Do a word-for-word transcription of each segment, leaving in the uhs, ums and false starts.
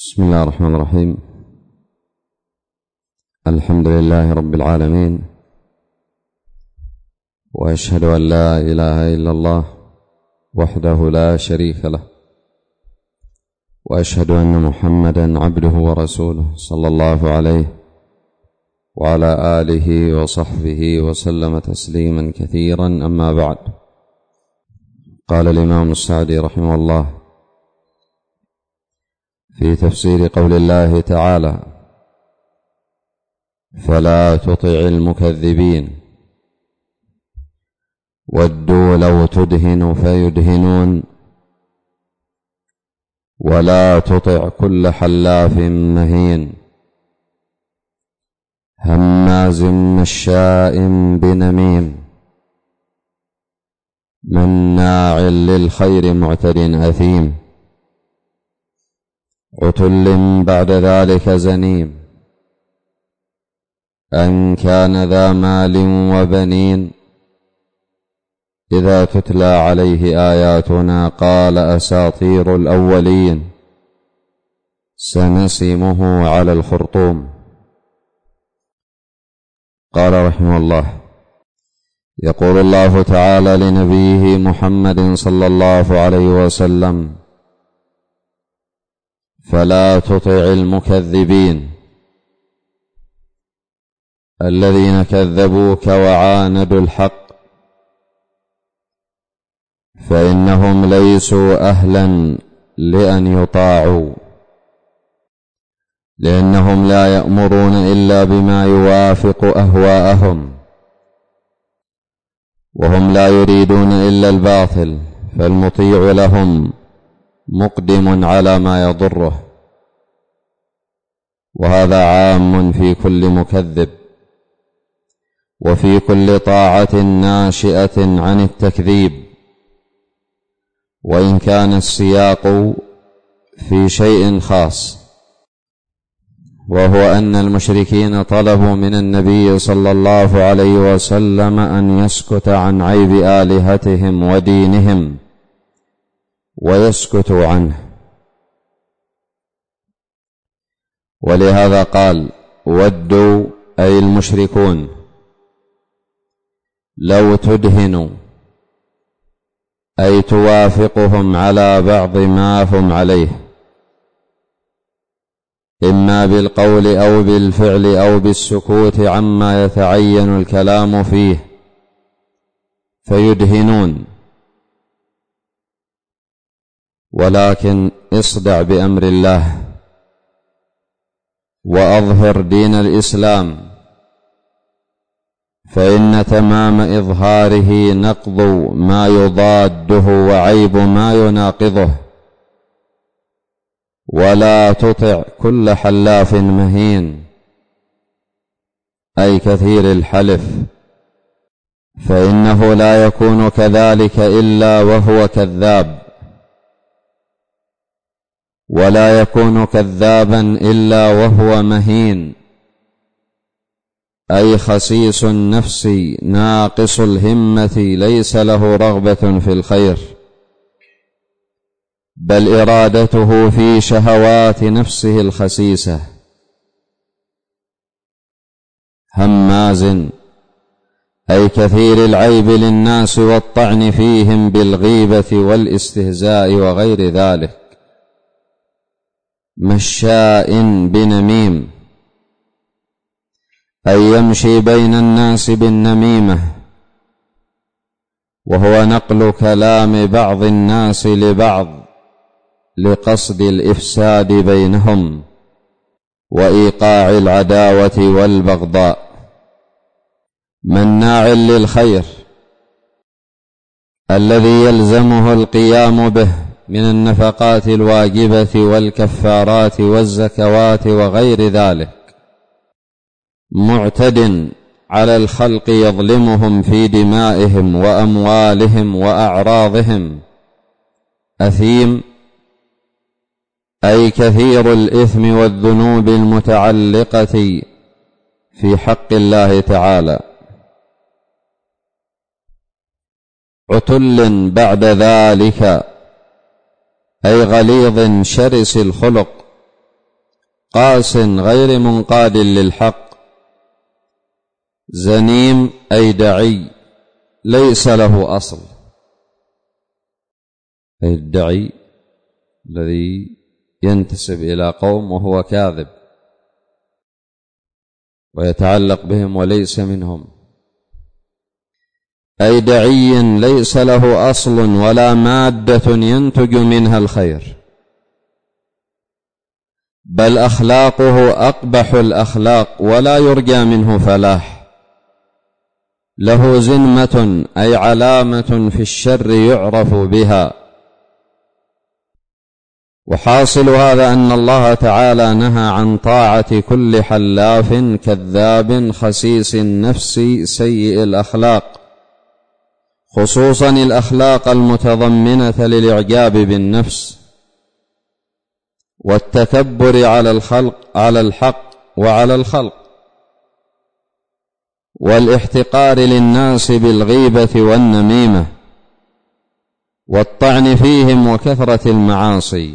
بسم الله الرحمن الرحيم. الحمد لله رب العالمين، وأشهد أن لا إله إلا الله وحده لا شريك له، وأشهد أن محمدا عبده ورسوله صلى الله عليه وعلى آله وصحبه وسلم تسليما كثيرا. أما بعد، قال الإمام السعدي رحمه الله في تفسير قول الله تعالى: فلا تطع المكذبين ودوا لو تدهن فيدهنون ولا تطع كل حلاف مهين هماز مشاء بنميم مناع للخير معتد أثيم عتل بعد ذلك زنيم أن كان ذا مال وبنين إذا تتلى عليه آياتنا قال أساطير الأولين سنسمه على الخرطوم. قال رحمه الله: يقول الله تعالى لنبيه محمد صلى الله عليه وسلم: فلا تطع المكذبين الذين كذبوك وعاندوا الحق، فإنهم ليسوا أهلا لأن يطاعوا، لأنهم لا يأمرون إلا بما يوافق أهواءهم، وهم لا يريدون إلا الباطل، فالمطيع لهم مقدم على ما يضره، وهذا عام في كل مكذب وفي كل طاعة ناشئة عن التكذيب، وإن كان السياق في شيء خاص، وهو أن المشركين طلبوا من النبي صلى الله عليه وسلم أن يسكت عن عيب آلهتهم ودينهم ويسكتوا عنه، ولهذا قال: ودوا أي المشركون لو تدهنوا، أي توافقهم على بعض ما هم عليه، إما بالقول أو بالفعل أو بالسكوت عما يتعين الكلام فيه، فيدهنون. ولكن اصدع بأمر الله وأظهر دين الإسلام، فإن تمام إظهاره نقض ما يضاده وعيب ما يناقضه. ولا تطع كل حلاف مهين، أي كثير الحلف، فإنه لا يكون كذلك إلا وهو كذاب، ولا يكون كذابا إلا وهو مهين، أي خسيس النفس ناقص الهمة، ليس له رغبة في الخير، بل إرادته في شهوات نفسه الخسيسة. هماز أي كثير العيب للناس والطعن فيهم بالغيبة والاستهزاء وغير ذلك. مشاء بنميم أي يمشي بين الناس بالنميمة، وهو نقل كلام بعض الناس لبعض لقصد الإفساد بينهم وإيقاع العداوة والبغضاء. مناع للخير الذي يلزمه القيام به من النفقات الواجبة والكفارات والزكوات وغير ذلك. معتد على الخلق يظلمهم في دمائهم وأموالهم وأعراضهم. أثيم أي كثير الإثم والذنوب المتعلقة في حق الله تعالى. عتل بعد ذلك أي غليظ شرس الخلق قاس غير منقاد للحق، زنيم أي دعي ليس له أصل، أي الدعي الذي ينتسب إلى قوم وهو كاذب ويتعلق بهم وليس منهم، أي دعي ليس له أصل ولا مادة ينتج منها الخير، بل أخلاقه أقبح الأخلاق ولا يرجى منه فلاح، له زنمة أي علامة في الشر يعرف بها. وحاصل هذا أن الله تعالى نهى عن طاعة كل حلاف كذاب خسيس النفس سيء الأخلاق، خصوصا الأخلاق المتضمنة للإعجاب بالنفس والتكبر على الخلق على الحق وعلى الخلق، والاحتقار للناس بالغيبة والنميمة والطعن فيهم وكثرة المعاصي.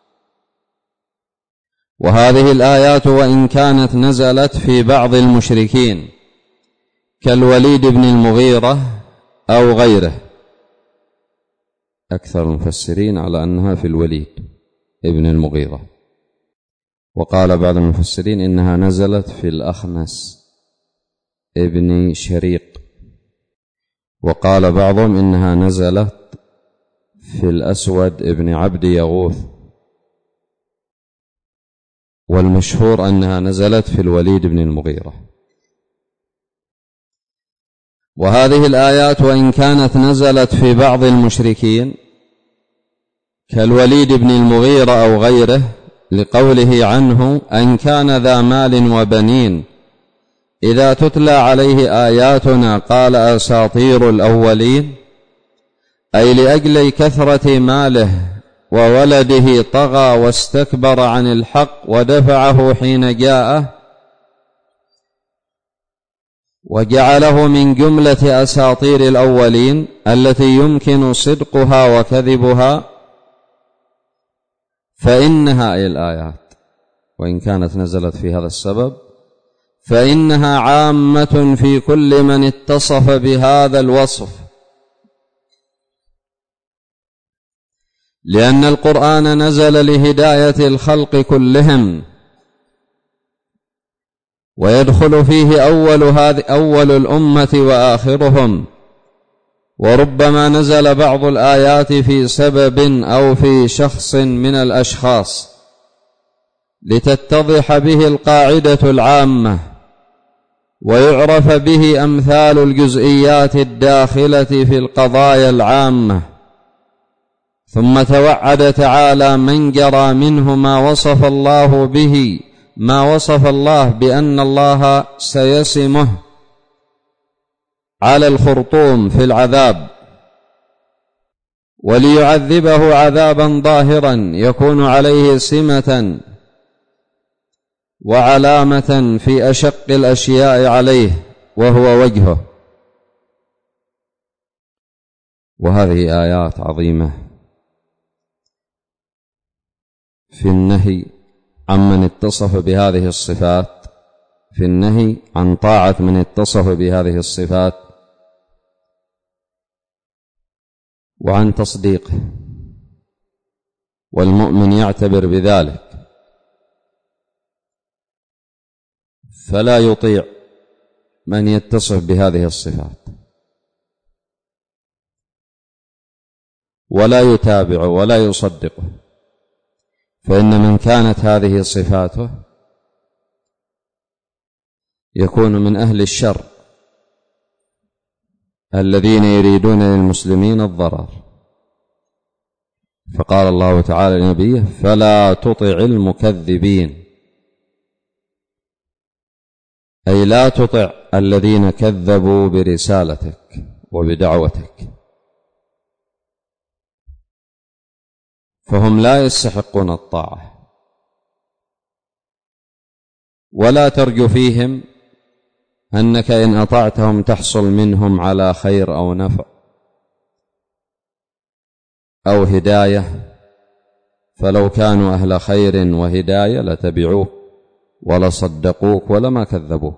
وهذه الآيات وإن كانت نزلت في بعض المشركين كالوليد بن المغيرة أو غيره، أكثر المفسرين على أنها في الوليد ابن المغيرة، وقال بعض المفسرين إنها نزلت في الأخنس ابن شريق، وقال بعضهم إنها نزلت في الأسود ابن عبد يغوث، والمشهور أنها نزلت في الوليد بن المغيرة. وهذه الآيات وإن كانت نزلت في بعض المشركين كالوليد بن المغيرة أو غيره لقوله عنه أن كان ذا مال وبنين إذا تتلى عليه آياتنا قال أساطير الأولين، أي لأجل كثرة ماله وولده طغى واستكبر عن الحق ودفعه حين جاءه وجعله من جملة أساطير الأولين التي يمكن صدقها وكذبها، فإنها أي الآيات وإن كانت نزلت في هذا السبب فإنها عامة في كل من اتصف بهذا الوصف، لأن القرآن نزل لهداية الخلق كلهم، ويدخل فيه أول هذه أول الأمة وآخرهم، وربما نزل بعض الآيات في سبب أو في شخص من الأشخاص لتتضح به القاعدة العامة ويعرف به أمثال الجزئيات الداخلة في القضايا العامة. ثم توعد تعالى من جرى منه ما وصف الله به ما وصف الله بأن الله سيسمه على الخرطوم في العذاب، وليعذبه عذابا ظاهرا يكون عليه سمة وعلامة في أشق الأشياء عليه وهو وجهه. وهذه آيات عظيمة في النهي عمن اتصف بهذه الصفات، في النهي عن طاعة من اتصف بهذه الصفات وعن تصديقه، والمؤمن يعتبر بذلك فلا يطيع من يتصف بهذه الصفات ولا يتابع ولا يصدقه، فإن من كانت هذه صفاته يكون من أهل الشر الذين يريدون للمسلمين الضرر. فقال الله تعالى لنبيه فلا تطع المكذبين، أي لا تطع الذين كذبوا برسالتك وبدعوتك، فهم لا يستحقون الطاعة، ولا ترجو فيهم أنك إن أطعتهم تحصل منهم على خير أو نفع أو هداية، فلو كانوا أهل خير وهداية لتبعوك ولا صدقوك ولا ما كذبوك.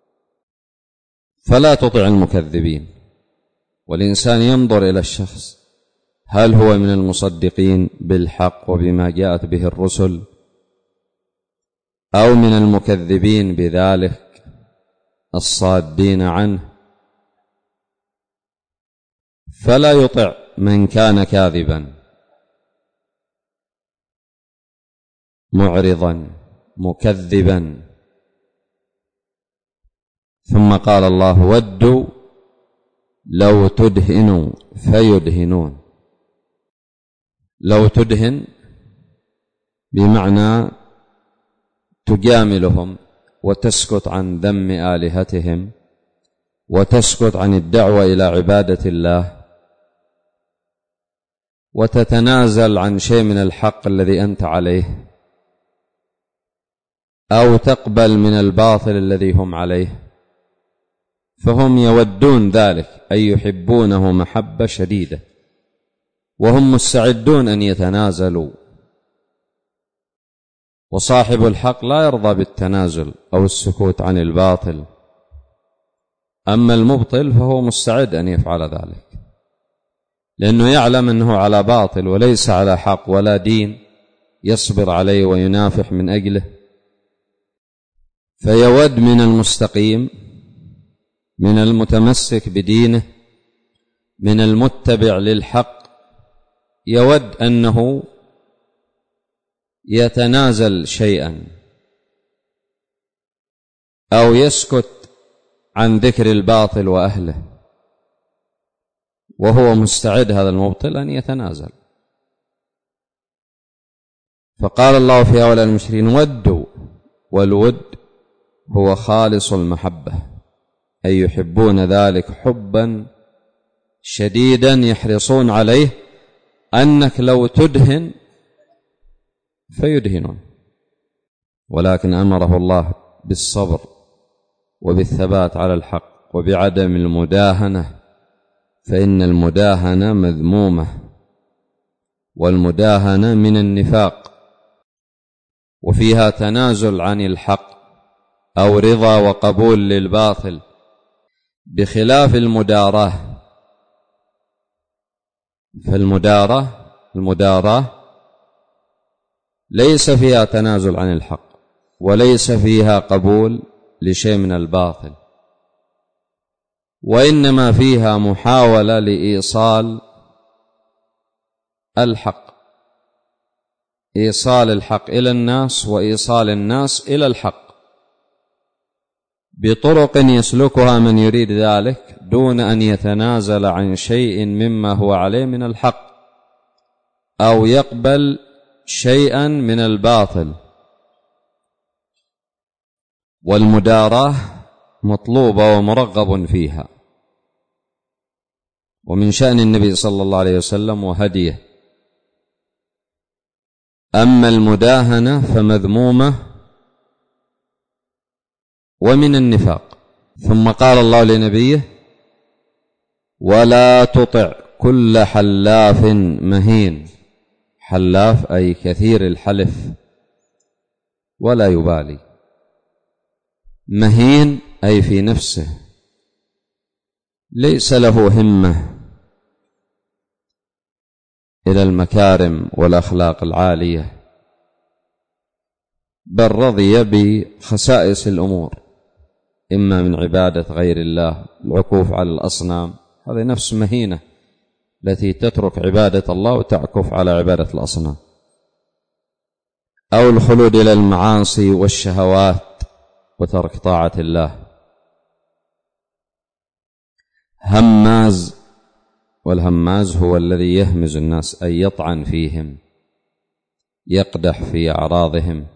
فلا تطع المكذبين. والإنسان ينظر إلى الشخص هل هو من المصدقين بالحق وبما جاءت به الرسل أو من المكذبين بذلك الصادين عنه. فلا يطع من كان كاذبا معرضا مكذبا. ثم قال الله ودوا لو تدهنوا فيدهنون. لو تدهن بمعنى تجاملهم وتسكت عن ذم آلهتهم وتسكت عن الدعوة إلى عبادة الله وتتنازل عن شيء من الحق الذي أنت عليه أو تقبل من الباطل الذي هم عليه. فهم يودون ذلك أي يحبونه محبة شديدة وهم مستعدون أن يتنازلوا. وصاحب الحق لا يرضى بالتنازل أو السكوت عن الباطل. أما المبطل فهو مستعد أن يفعل ذلك لأنه يعلم أنه على باطل وليس على حق ولا دين يصبر عليه وينافح من أجله. فيود من المستقيم من المتمسك بدينه من المتبع للحق يود أنه يتنازل شيئا أو يسكت عن ذكر الباطل وأهله وهو مستعد هذا المبطل أن يتنازل. فقال الله في أول المشركين ودوا. والود هو خالص المحبة أي يحبون ذلك حبا شديدا يحرصون عليه أنك لو تدهن فيدهنون. ولكن أمره الله بالصبر وبالثبات على الحق وبعدم المداهنة فإن المداهنة مذمومة والمداهنة من النفاق وفيها تنازل عن الحق أو رضا وقبول للباطل بخلاف المداراة. فالمداراة المداراة ليس فيها تنازل عن الحق وليس فيها قبول لشيء من الباطل وإنما فيها محاولة لإيصال الحق إيصال الحق إلى الناس وإيصال الناس إلى الحق بطرق يسلكها من يريد ذلك دون أن يتنازل عن شيء مما هو عليه من الحق أو يقبل شيئا من الباطل. والمداراة مطلوبة ومرغب فيها ومن شأن النبي صلى الله عليه وسلم وهديه. أما المداهنة فمذمومة ومن النفاق. ثم قال الله لنبيه ولا تطع كل حلاف مهين. حلاف أي كثير الحلف ولا يبالي. مهين أي في نفسه ليس له همة إلى المكارم والأخلاق العالية بل رضي بخسائس الأمور إما من عبادة غير الله العكوف على الأصنام هذه نفس مهينة التي تترك عبادة الله وتعكف على عبادة الأصنام أو الخلود إلى المعاصي والشهوات وترك طاعة الله. هماز والهماز هو الذي يهمز الناس أي يطعن فيهم يقدح في أعراضهم.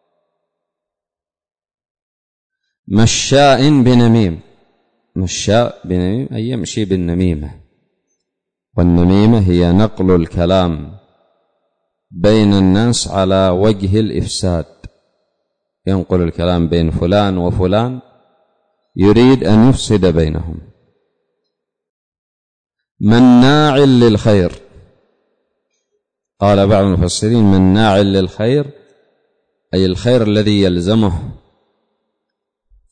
مشاء بنميم. مشاء بنميم أي يمشي بالنميمة. والنميمة هي نقل الكلام بين الناس على وجه الإفساد. ينقل الكلام بين فلان وفلان يريد أن يفسد بينهم. مناع للخير. قال بعض المفسرين مناع للخير أي الخير الذي يلزمه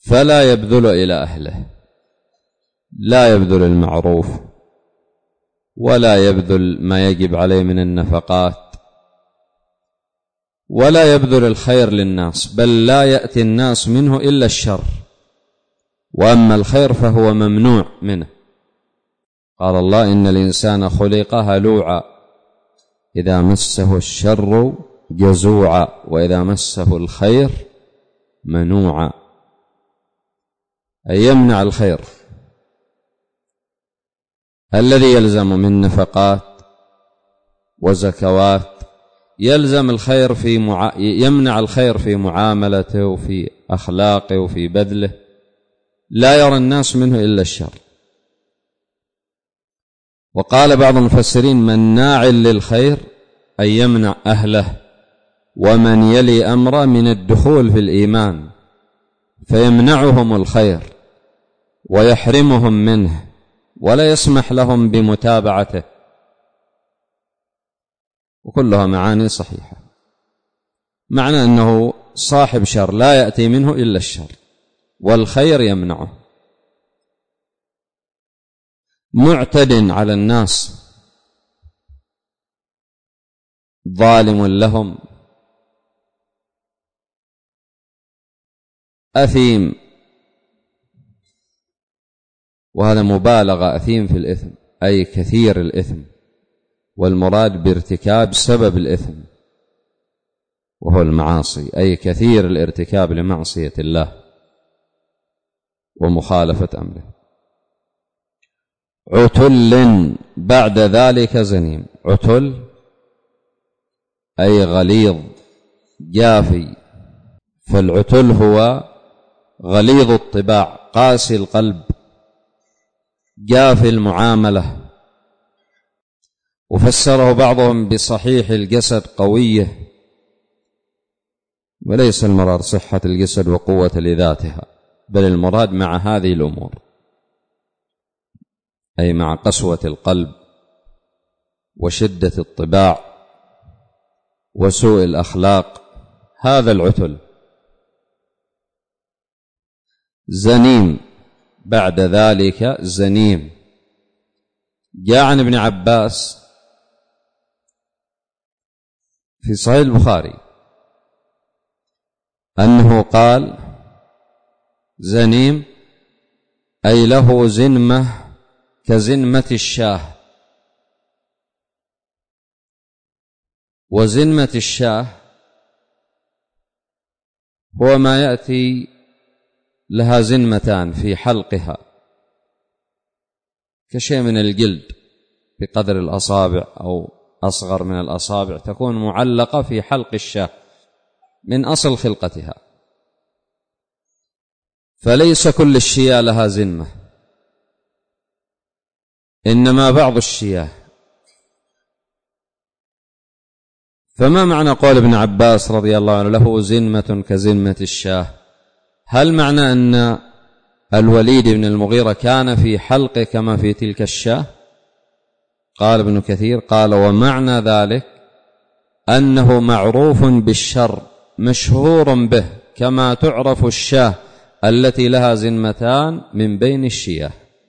فلا يبذل إلى أهله، لا يبذل المعروف ولا يبذل ما يجب عليه من النفقات ولا يبذل الخير للناس، بل لا يأتي الناس منه إلا الشر، وأما الخير فهو ممنوع منه. قال الله: إن الإنسان خلق هلوعا إذا مسه الشر جزوعا وإذا مسه الخير منوعا، أي يمنع الخير الذي يلزم من نفقات وزكوات، يلزم الخير في مع... يمنع الخير في معاملته وفي أخلاقه وفي بذله، لا يرى الناس منه إلا الشر. وقال بعض المفسرين: مناع للخير أن يمنع أهله ومن يلي أمره من الدخول في الإيمان، فيمنعهم الخير ويحرمهم منه ولا يسمح لهم بمتابعته، وكلها معاني صحيحة. معنى أنه صاحب شر لا يأتي منه إلا الشر والخير يمنعه. معتد على الناس، ظالم لهم، أثيم، وهذا مبالغة، أثيم في الإثم أي كثير الإثم، والمراد بارتكاب سبب الإثم وهو المعاصي، أي كثير الارتكاب لمعصية الله ومخالفة أمره. عتل بعد ذلك زنيم، عتل أي غليظ جافي، فالعتل هو غليظ الطباع قاسي القلب جافي المعاملة. وفسره بعضهم بصحيح الجسد قويه، وليس المراد صحة الجسد وقوة لذاتها، بل المراد مع هذه الأمور، أي مع قسوة القلب وشدة الطباع وسوء الأخلاق، هذا العتل. زنيم بعد ذلك زنيم، جاء عن ابن عباس في صحيح البخاري أنه قال: زنيم أي له زنمة كزنمة الشاه، وزنمة الشاه هو ما يأتي لها زنمتان في حلقها كشيء من الجلد بقدر الأصابع أو أصغر من الأصابع، تكون معلقة في حلق الشاه من أصل خلقتها، فليس كل الشياه لها زنمة، إنما بعض الشياه. فما معنى قول ابن عباس رضي الله عنه له زنمة كزنمة الشاه؟ هل معنى أن الوليد بن المغيرة كان في حلقه كما في تلك الشاه؟ قال ابن كثير: قال: ومعنى ذلك أنه معروف بالشر مشهور به كما تعرف الشاه التي لها زنمتان من بين الشياه،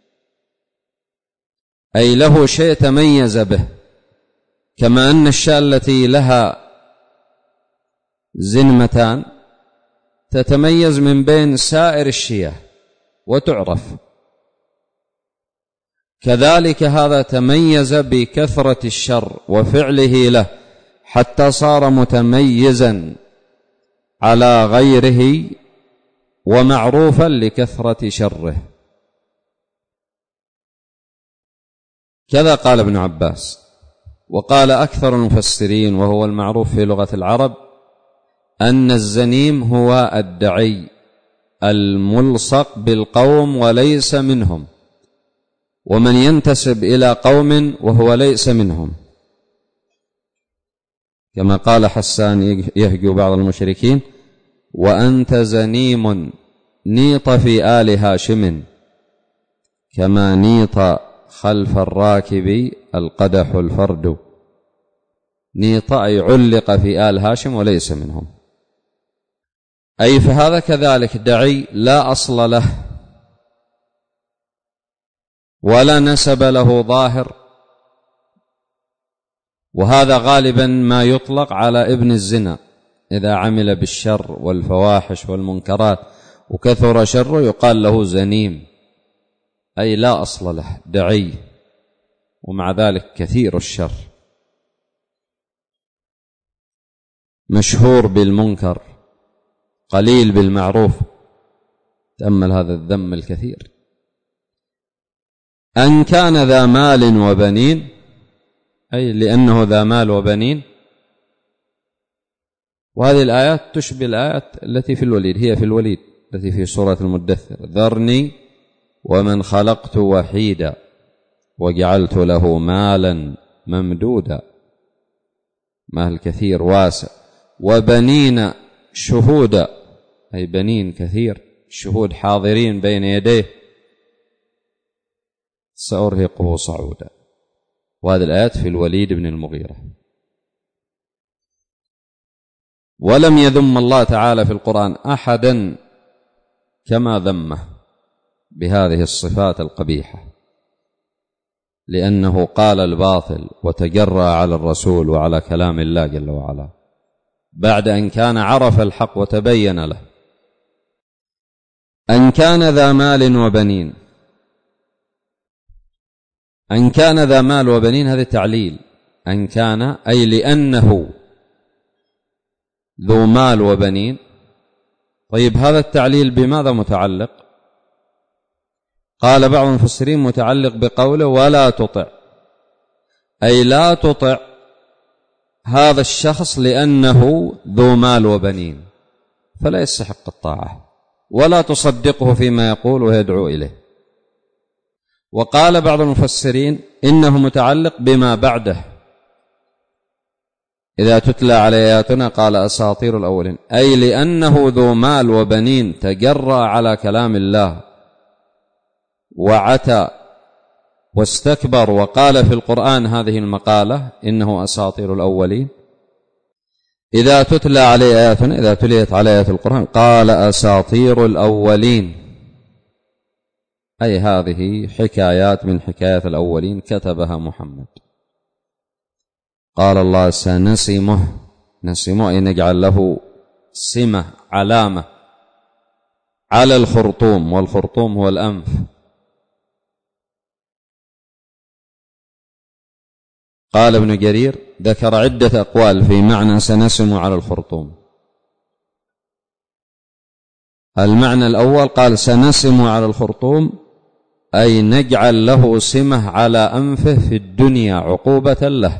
أي له شيء تميز به، كما أن الشاة التي لها زنمتان تتميز من بين سائر الشياه وتعرف، كذلك هذا تميز بكثرة الشر وفعله له حتى صار متميزا على غيره ومعروفا لكثرة شره. كذا قال ابن عباس. وقال أكثر المفسرين وهو المعروف في لغة العرب أن الزنيم هو الدعي الملصق بالقوم وليس منهم، ومن ينتسب إلى قوم وهو ليس منهم، كما قال حسان يهجو بعض المشركين: وأنت زنيم نيط في آل هاشم كما نيط خلف الراكب القدح الفرد. نيط أي علق في آل هاشم وليس منهم. أي فهذا كذلك دعي لا أصل له ولا نسب له ظاهر، وهذا غالبا ما يطلق على ابن الزنا إذا عمل بالشر والفواحش والمنكرات وكثر شره يقال له زنيم، أي لا أصل له دعي ومع ذلك كثير الشر مشهور بالمنكر قليل بالمعروف. تأمل هذا الذم الكثير. أن كان ذا مال وبنين، أي لأنه ذا مال وبنين. وهذه الآيات تشبه الآيات التي في الوليد، هي في الوليد التي في سورة المدثر: ذرني ومن خلقت وحيدا وجعلت له مالا ممدودا، مال كثير واسع، وبنين شهودا، أي بنين كثير شهود حاضرين بين يديه، سأرهقه صعودا. وهذه الآيات في الوليد بن المغيرة. ولم يذم الله تعالى في القرآن أحدا كما ذمه بهذه الصفات القبيحة، لأنه قال الباطل وتجرأ على الرسول وعلى كلام الله جل وعلا بعد أن كان عرف الحق وتبين له. أن كان ذا مال وبنين، أن كان ذا مال وبنين هذا تعليل. أن كان أي لأنه ذو مال وبنين. طيب هذا التعليل بماذا متعلق؟ قال بعض المفسرين متعلق بقوله ولا تطع، أي لا تطع هذا الشخص لأنه ذو مال وبنين فلا يستحق الطاعة، ولا تصدقه فيما يقول ويدعو إليه. وقال بعض المفسرين إنه متعلق بما بعده: إذا تتلى على آياتنا قال أساطير الأولين، أي لأنه ذو مال وبنين تجرأ على كلام الله وعتى واستكبر وقال في القرآن هذه المقالة إنه أساطير الأولين. إذا تتلى عليه آياتنا، إذا تليت على آيات القرآن قال أساطير الأولين، أي هذه حكايات من حكايات الأولين كتبها محمد. قال الله سنسمه، نسمه أي نجعل له سمة علامة على الخرطوم، والخرطوم هو الأنف. قال ابن جرير ذكر عدة أقوال في معنى سنسم على الخرطوم. المعنى الأول قال سنسم على الخرطوم أي نجعل له سمة على أنفه في الدنيا عقوبة له،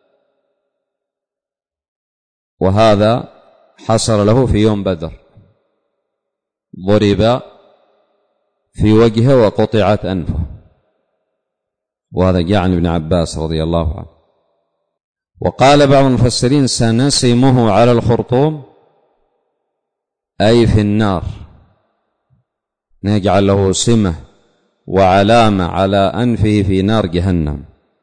وهذا حصل له في يوم بدر، ضرب في وجهه وقطعت أنفه، وهذا جاء عن ابن عباس رضي الله عنه. وقال بعض المفسرين سنسمه على الخرطوم أي في النار، نجعل له سمة وعلامة على أنفه في نار جهنم.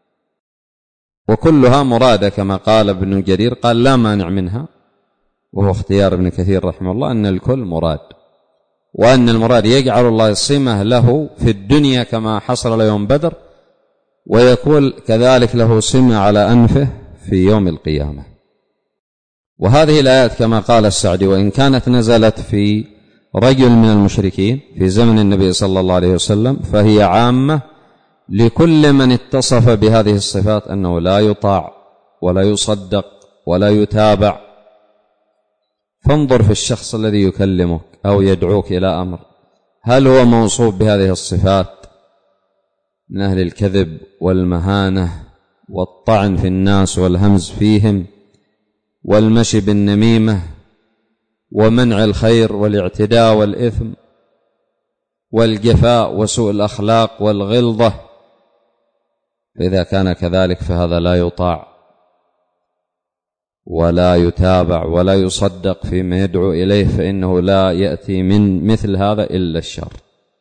وكلها مرادة كما قال ابن جرير، قال لا مانع منها، وهو اختيار ابن كثير رحمه الله أن الكل مراد، وأن المراد يجعل الله سمة له في الدنيا كما حصل له يوم بدر، ويكون كذلك له سمة على أنفه في يوم القيامة. وهذه الآيات كما قال السعدي وإن كانت نزلت في رجل من المشركين في زمن النبي صلى الله عليه وسلم فهي عامة لكل من اتصف بهذه الصفات، أنه لا يطاع ولا يصدق ولا يتابع. فانظر في الشخص الذي يكلمك أو يدعوك إلى أمر، هل هو موصوف بهذه الصفات من أهل الكذب والمهانة والطعن في الناس والهمز فيهم والمشي بالنميمة ومنع الخير والاعتداء والإثم والجفاء وسوء الأخلاق والغلظة؟ فإذا كان كذلك فهذا لا يطاع ولا يتابع ولا يصدق فيما يدعو إليه، فإنه لا يأتي من مثل هذا إلا الشر.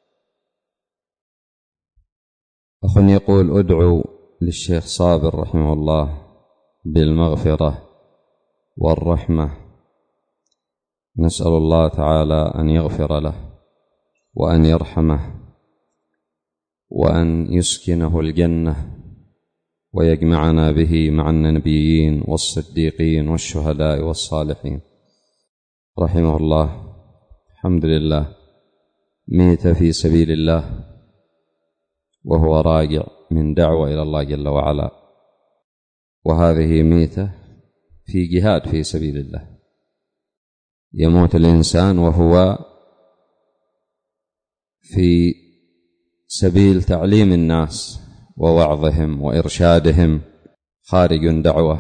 أخ يقول أدعو للشيخ صابر رحمه الله بالمغفرة والرحمة نسأل الله تعالى أن يغفر له وأن يرحمه وأن يسكنه الجنة ويجمعنا به مع النبيين والصديقين والشهداء والصالحين رحمه الله. الحمد لله، ميت في سبيل الله وهو راجع من دعوة إلى الله جل وعلا، وهذه ميتة في جهاد في سبيل الله. يموت الإنسان وهو في سبيل تعليم الناس ووعظهم وإرشادهم، خارج دعوة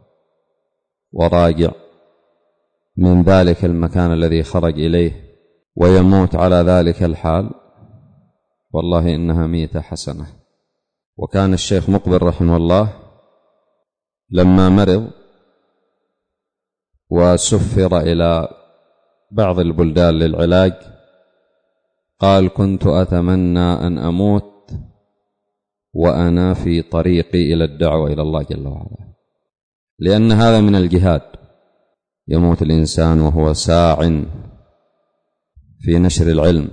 وراجع من ذلك المكان الذي خرج إليه ويموت على ذلك الحال، والله إنها ميتة حسنة. وكان الشيخ مقبل رحمه الله لما مرض وسفر إلى بعض البلدان للعلاج قال: كنت أتمنى أن أموت وأنا في طريقي إلى الدعوة إلى الله جل وعلا، لأن هذا من الجهاد. يموت الإنسان وهو ساع في نشر العلم،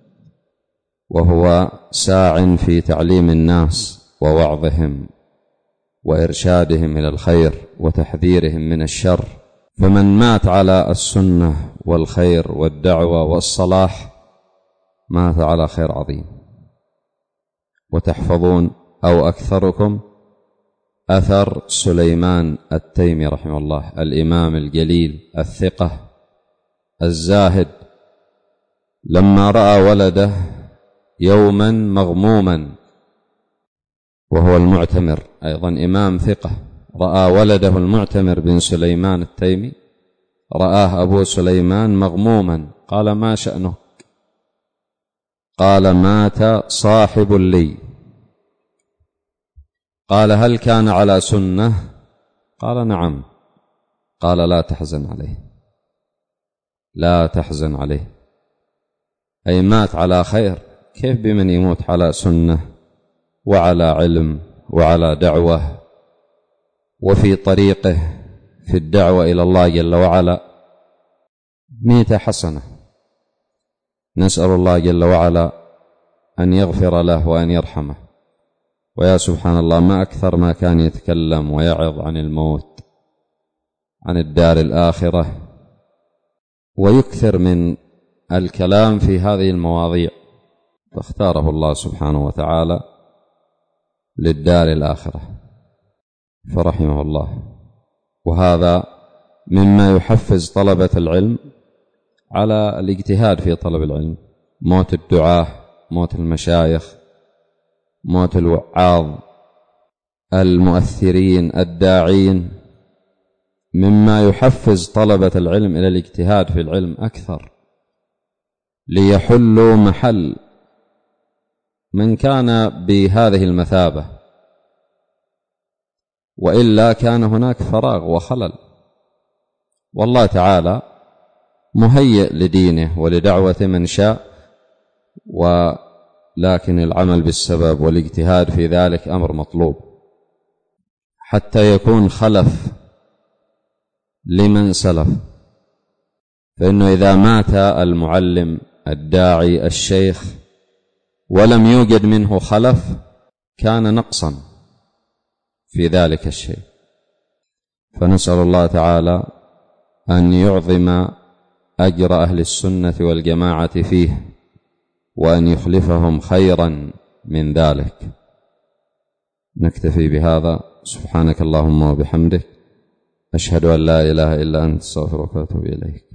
وهو ساع في تعليم الناس ووعظهم وإرشادهم إلى الخير وتحذيرهم من الشر. فمن مات على السنة والخير والدعوة والصلاح مات على خير عظيم. وتحفظون أو أكثركم أثر سليمان التيمي رحمه الله، الإمام الجليل الثقة الزاهد، لما رأى ولده يوما مغموما وهو المعتمر، أيضا إمام ثقة، رأى ولده المعتمر بن سليمان التيمي، رآه أبو سليمان مغموما، قال: ما شأنك؟ قال: مات صاحب لي. قال: هل كان على سنة؟ قال: نعم. قال: لا تحزن عليه، لا تحزن عليه، أي مات على خير. كيف بمن يموت على سنة وعلى علم وعلى دعوة وفي طريقه في الدعوة إلى الله جل وعلا؟ ميتة حسنة. نسأل الله جل وعلا أن يغفر له وأن يرحمه. ويا سبحان الله، ما أكثر ما كان يتكلم ويعظ عن الموت، عن الدار الآخرة، ويكثر من الكلام في هذه المواضيع، فاختاره الله سبحانه وتعالى للدار الآخرة فرحمه الله. وهذا مما يحفز طلبة العلم على الاجتهاد في طلب العلم. موت الدعاة، موت المشايخ، موت الوعاظ المؤثرين الداعين، مما يحفز طلبة العلم إلى الاجتهاد في العلم أكثر، ليحلوا محل من كان بهذه المثابة، وإلا كان هناك فراغ وخلل. والله تعالى مهيئ لدينه ولدعوة من شاء، ولكن العمل بالسبب والاجتهاد في ذلك أمر مطلوب حتى يكون خلف لمن سلف. فإنه إذا مات المعلم الداعي الشيخ ولم يوجد منه خلف كان نقصا في ذلك الشيء. فنسأل الله تعالى أن يعظم أجر أهل السنة والجماعة فيه، وأن يخلفهم خيرا من ذلك. نكتفي بهذا. سبحانك اللهم وبحمدك، أشهد أن لا إله إلا أنت، استغفرك وأتوب إليك.